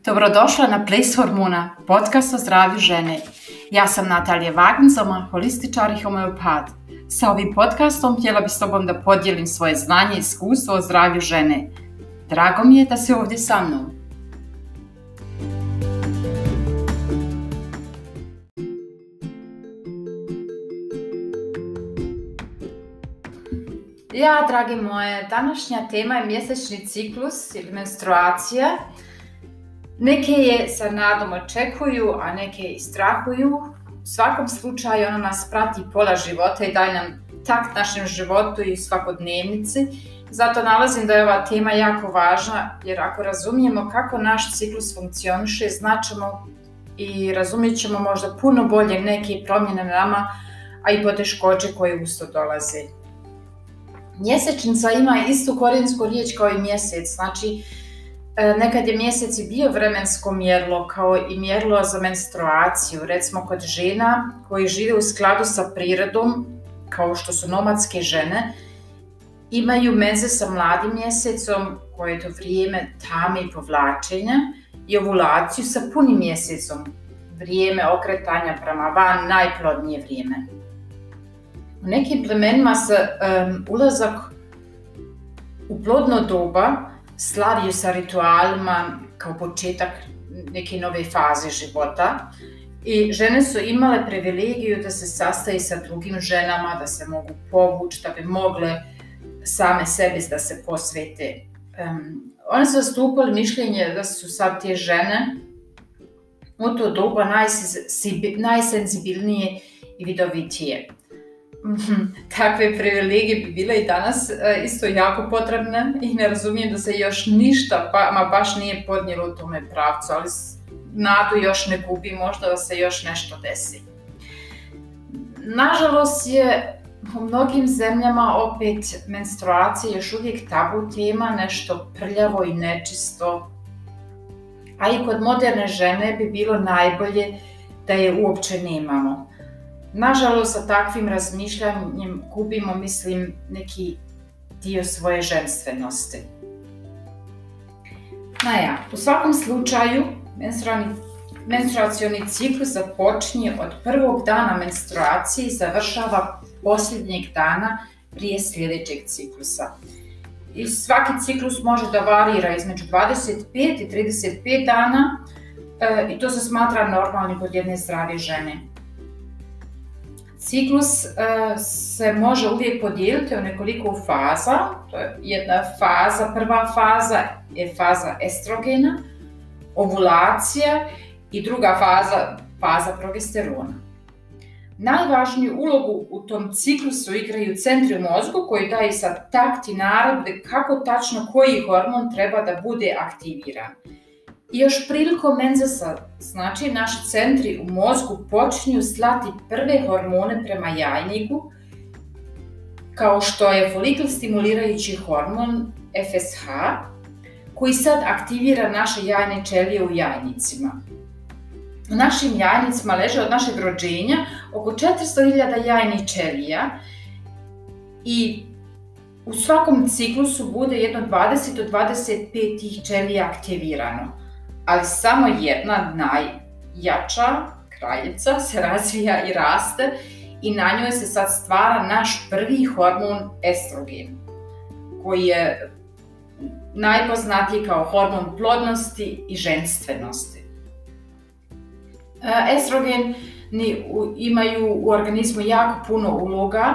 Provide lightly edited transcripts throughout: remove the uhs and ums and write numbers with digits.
Dobrodošla na Ples hormona, podcast o zdravlju žene. Ja sam Natalija Wagenzoma, holističar i homeopat. Sa ovim podcastom htjela bih s tobom da podijelim svoje znanje i iskustvo o zdravlju žene. Drago mi je da si ovdje sa mnom. Dragi moje, današnja tema je mjesečni ciklus ili menstruacija. Neke je sa nadom očekuju, a neke i strahuju. U svakom slučaju ona nas prati pola života i daje nam takt našem životu i svakodnevnici. Zato nalazim da je ova tema jako važna, jer ako razumijemo kako naš ciklus funkcioniše, znaćemo i razumjet ćemo možda puno bolje neke promjene nama, a i poteškoće koje uz to dolaze. Mjesečnica ima istu korijensku riječ kao i mjesec, znači nekad je mjesec i bio vremensko mjerilo kao i mjerilo za menstruaciju, recimo kod žena koji žive u skladu sa prirodom, kao što su nomadske žene, imaju menze sa mladim mjesecom, koje je to vrijeme tame i povlačenja, i ovulaciju sa punim mjesecom, vrijeme okretanja prema van, najplodnije vrijeme. U nekim plemenima se ulazak u plodno doba slavio sa ritualima kao početak neke nove faze života i žene su imale privilegiju da se sastaju sa drugim ženama, da se mogu povući, da bi mogle same sebi da se posvete. One su zastupali mišljenje da su sad te žene u to doba najsenzibilnije i vidovitije. Takve privilegije bi bile i danas isto jako potrebne i ne razumijem da se još ništa baš nije podnijelo u tome pravcu, ali nadu još ne gubi, možda da se još nešto desi. Nažalost je u mnogim zemljama opet menstruacija još uvijek tabu tema, nešto prljavo i nečisto, a i kod moderne žene bi bilo najbolje da je uopće nemamo. Nažalost, sa takvim razmišljanjem gubimo, neki dio svoje ženstvenosti. U svakom slučaju, menstruacioni ciklus započinje od prvog dana menstruacije i završava posljednjeg dana prije sljedećeg ciklusa. I svaki ciklus može da varira između 25 i 35 dana i to se smatra normalnim kod jedne zdrave žene. Ciklus se može uvijek podijeliti u nekoliko faza. To je jedna faza, prva faza je faza estrogena, ovulacija i druga faza progesterona. Najvažniju ulogu u tom ciklusu igraju centri u mozgu koji daju sad takt i naredbe kako tačno koji hormon treba da bude aktiviran. I još prilikom menzesa, znači naši centri u mozgu počinju slati prve hormone prema jajniku, kao što je folikl stimulirajući hormon FSH, koji sad aktivira naše jajne ćelije u jajnicima. U našim jajnicima leže od našeg rođenja oko 400.000 jajnih ćelija i u svakom ciklusu bude jedno 20 do 25 tih ćelija aktivirano. Ali samo jedna najjača kraljica se razvija i raste i na njoj se sad stvara naš prvi hormon estrogen, koji je najpoznatiji kao hormon plodnosti i ženstvenosti. Estrogeni imaju u organizmu jako puno uloga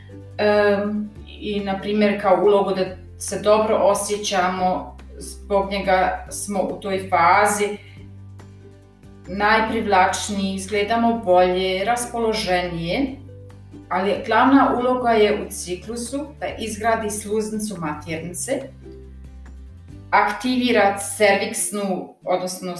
i na primjer kao ulogu da se dobro osjećamo. Zbog njega smo u toj fazi najprivlačniji, izgledamo bolje, raspoloženije, ali glavna uloga je u ciklusu da izgradi sluznicu maternice, aktivira cerviksnu, odnosno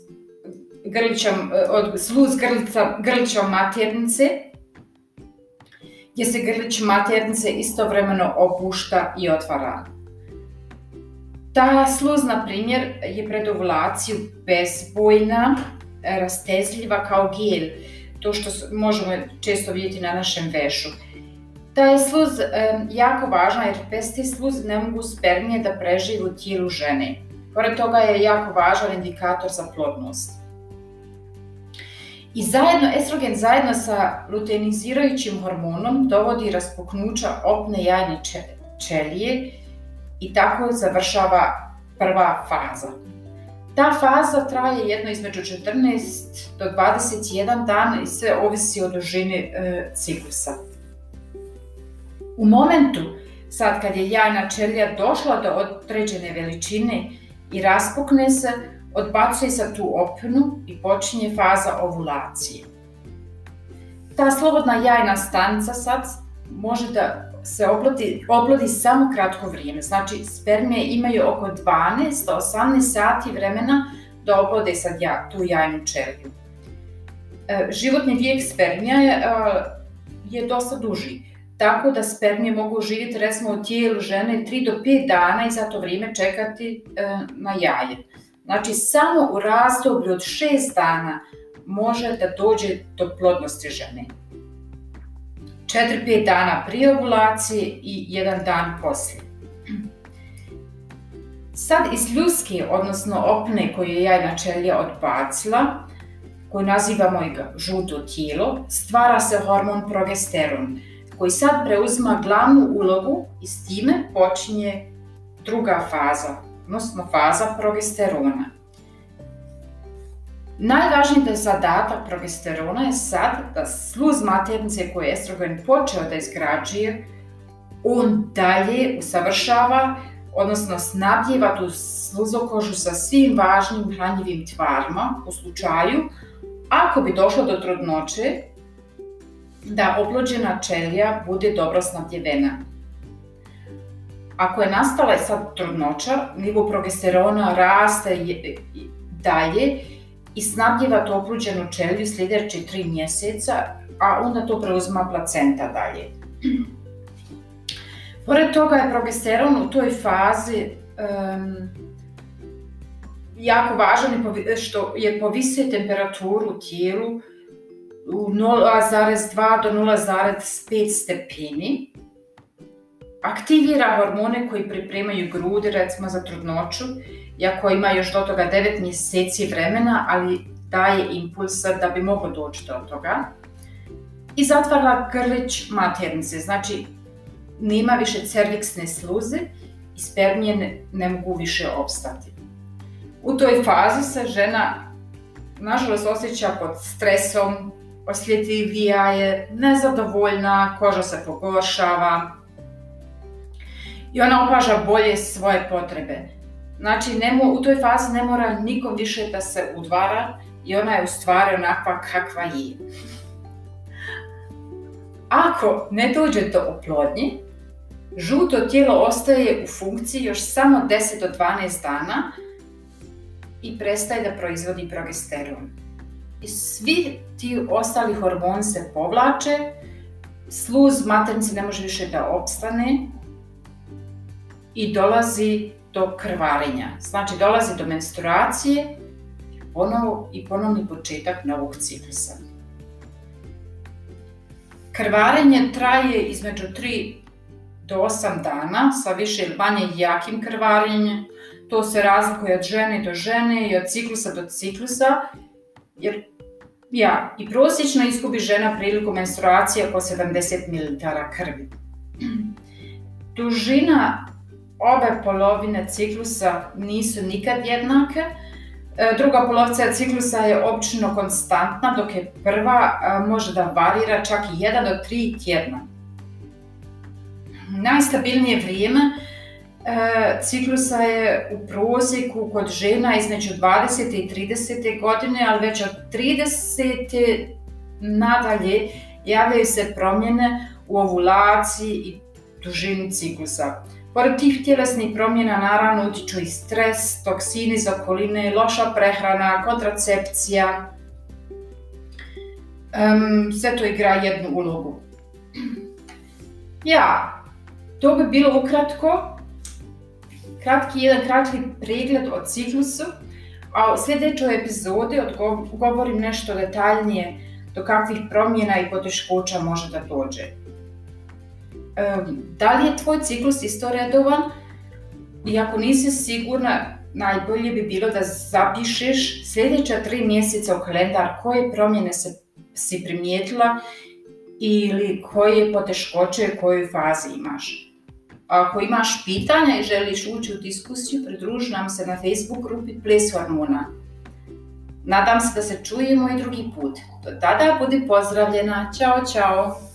sluz grlića maternice, gdje se grlić maternice istovremeno opušta i otvara. Ta sluz, na primjer, je pred ovulaciju bezbojna, rastezljiva kao gel, to što možemo često vidjeti na našem vešu. Ta je sluz jako važna jer bez te sluze ne mogu spermije da prežive u tijelu žene. Pored toga je jako važan indikator za plodnost. I zajedno, estrogen zajedno sa luteinizirajućim hormonom dovodi raspuknuća opne jajne ćelije i tako završava prva faza. Ta faza traje jedno između 14 do 21 dan i sve ovisi o dužini ciklusa. U momentu sad kad je jajna ćelija došla do određene veličine i raspukne se, odbacuje se tu opnu i počinje faza ovulacije. Ta slobodna jajna stanica sad može da se oplodi samo kratko vrijeme. Znači, spermije imaju oko 12 do 18 sati vremena da oplode sad tu jajnu ćeliju. Životni vijek spermija je dosta duži, tako da spermije mogu živjeti recimo u tijelu žene 3 do 5 dana i za to vrijeme čekati na jaje. Znači, samo u razdoblju od 6 dana može da dođe do plodnosti žene. 4-5 dana prije ovulacije i 1 dan poslije. Sad iz ljuske, odnosno opne koju je jajna ćelija odbacila, koju nazivamo i žuto tijelo, stvara se hormon progesteron, koji sad preuzima glavnu ulogu i s time počinje druga faza, odnosno faza progesterona. Najvažniji zadatak progesterona je sad da sluz maternice koju je estrogen počeo da izgrađuje, on dalje usavršava, odnosno snabdijeva tu sluzokožu sa svim važnim hranjivim tvarima u slučaju ako bi došlo do trudnoće da oplođena ćelija bude dobro snabdjevena. Ako je nastala sad trudnoća, nivo progesterona raste dalje i snabdjeva tu oplođenu ćeliju sljedeće 3 mjeseca, a onda to preuzima placenta dalje. Pored toga je progesteron u toj fazi jako važan što je povisuje temperaturu u tijelu u 0,2 do 0,5 stepeni. Aktivira hormone koji pripremaju grudi, recimo za trudnoću, iako ima još do toga 9 mjeseci vremena, ali daje impulsa da bi moglo doći do toga. I zatvara grlić maternice, znači nema više cerviksne sluze i spermije ne mogu više opstati. U toj fazi se žena nažalost osjeća pod stresom, osjetljivija je, nezadovoljna, koža se pogoršava i ona opaža bolje svoje potrebe. Znači, u toj fazi ne mora nikom više da se udvara i ona je u stvari onakva kakva je. Ako ne dođe do oplodnje, žuto tijelo ostaje u funkciji još samo 10 do 12 dana i prestaje da proizvodi progesteron. I svi ti ostali hormoni se povlače, sluz maternice ne može više da opstane i dolazi do krvarenja. Znači, dolazi do menstruacije i ponovni početak novog ciklusa. Krvarenje traje između 3 do 8 dana sa više ili manje jakim krvarenjem. To se razlikuje od žene do žene i od ciklusa do ciklusa, jer i prosječno izgubi žena prilikom menstruacije oko 70 ml krvi. Dužina obe polovine ciklusa nisu nikad jednake. Druga polovica ciklusa je obično konstantna, dok je prva može da varira čak i 1 do 3 tjedna. Najstabilnije vrijeme ciklusa je u prosjeku kod žena između 20. i 30. godine, ali već od 30. nadalje javljaju se promjene u ovulaciji i dužini ciklusa. Pored tih tjelesnih promjena naravno utiču i stres, toksini iz okoline, loša prehrana, kontracepcija. Sve to igra jednu ulogu. To bi bilo ukratko. Jedan kratki pregled o ciklusu, a u sljedećoj epizodi govorim nešto detaljnije do kakvih promjena i poteškoća može da dođe. Da li je tvoj ciklus isto redovan? I ako nisi sigurna, najbolje bi bilo da zapišeš sljedeća 3 mjeseca u kalendar koje promjene si primijetila ili koje poteškoće u kojoj fazi imaš. Ako imaš pitanja i želiš ući u diskusiju, pridruži nam se na Facebook grupi Ples hormona. Nadam se da se čujemo i drugi put. Do tada budi pozdravljena. Ćao, čao!